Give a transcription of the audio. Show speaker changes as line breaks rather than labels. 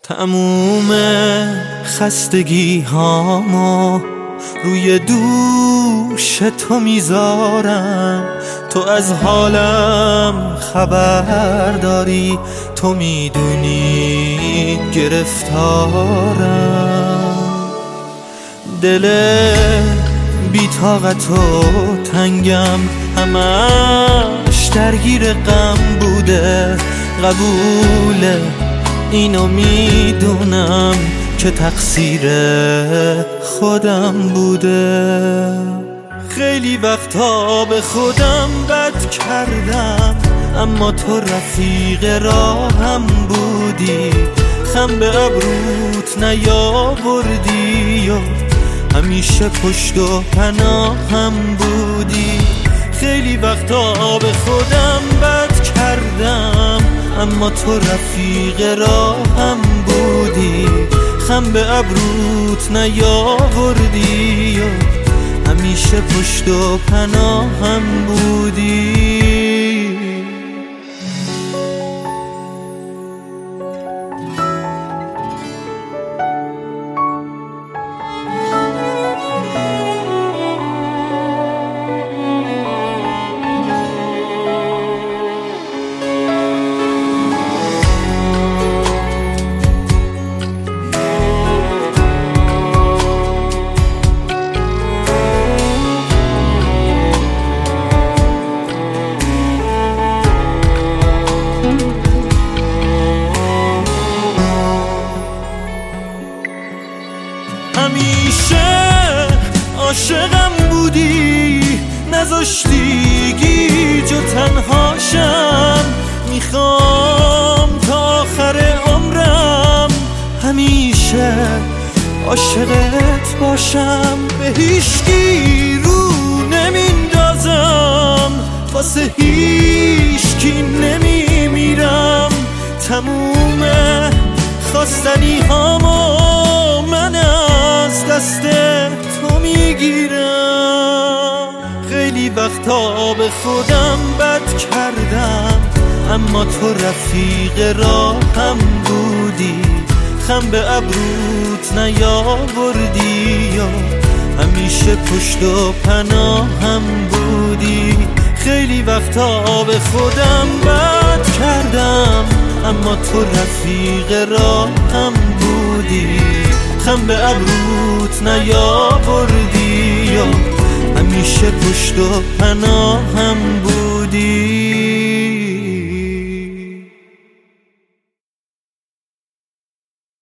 تموم خستگی هامو روی دوش تو میذارم. تو از حالم خبر داری، تو میدونی گرفتارم. دل بی طاقت و تنگم همش درگیر غم بوده. قبوله اینو میدونم که تقصیر خودم بوده. خیلی وقتا به خودم بد کردم، اما تو رفیق راهم بودی. خم به ابروت نیاوردی و همیشه پشت و پناهم بودی. خیلی وقتا به خودم بد کردم، اما تو رفیق راهم بودی. خم به ابروت نیاوردی و همیشه پشت و پناهم بودی. همیشه عاشقم بودی، نذاشتی گیج و تنهاشم. میخوام تا آخر عمرم همیشه عاشقت باشم. به هیچکی رو نمیندازم، واسه هیچکی نمیمیرم. تموم خواستنی هامو من از دست تو میگیرم. خیلی وقتا به خودم بد کردم، اما تو رفیق راهم بودی. خم به ابروت نیاوردی و همیشه پشت و پناهم بودی. خیلی وقتا به خودم بد کردم، اما تو رفیق راهم بودی. خم به ابروت نیاوردی و همیشه پشت و پناهم بودی.